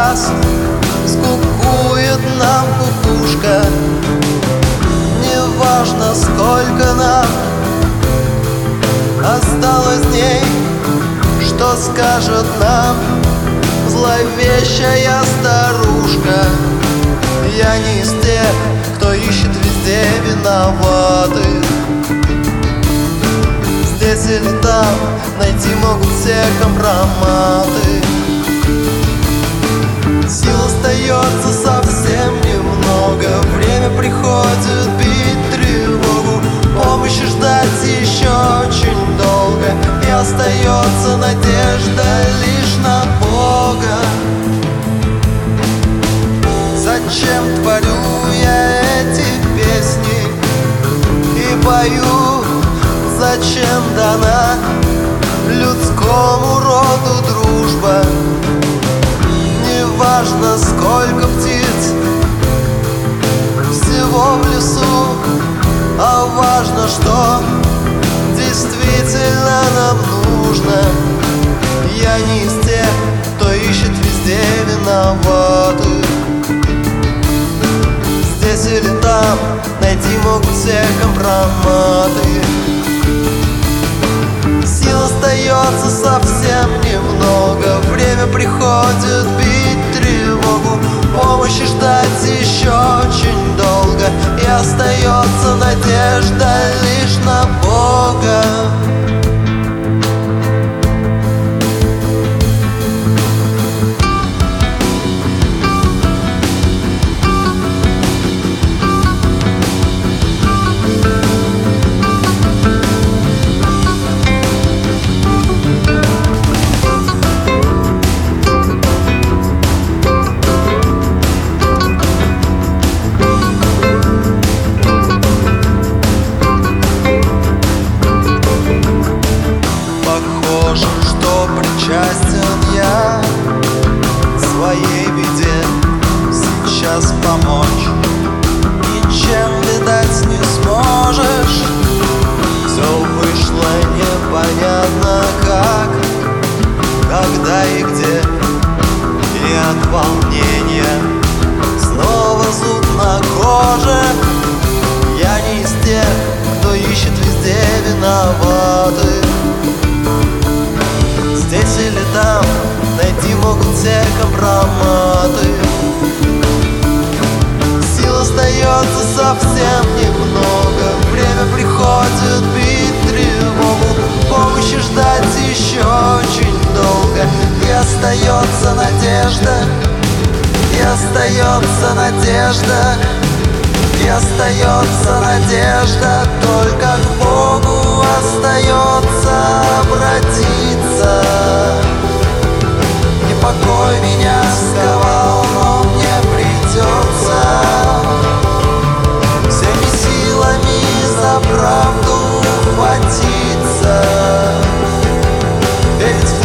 раз скукует нам кукушка. Неважно, сколько нам осталось дней, что скажет нам зловещая старушка. Я не из тех, кто ищет везде виноватых. Здесь или там найти могут все компроматы. Сил остается совсем немного, время приходит бить тревогу, помощи ждать еще очень долго, и остается надежда лишь на Бога. Зачем творю я эти песни и пою? Зачем дана людскому роду дружба? Неважно, сколько птиц всего в лесу, а важно, что действительно нам нужно. Я не из тех, кто ищет везде виноватых. Здесь или там найти могут все компроматы. Сил остается совсем немного, время приходит бить тревогу, помощи ждать еще очень долго, и остается надежда лишь на Бога. Что причастен я своей беде, сейчас помочь ничем, видать, не сможешь. Все вышло непонятно как, когда и где, и от волнения снова зуд на коже. Я не из тех, кто ищет везде виноватых. Здесь или там найти могут все компроматы. Сил остается совсем немного, время приходит бить тревогу, помощи ждать еще очень долго, и остается надежда, и остается надежда, и остается надежда. Только к Богу остается обратиться. Непокой меня сковал, но мне придется всеми силами за правду хватиться. Ведь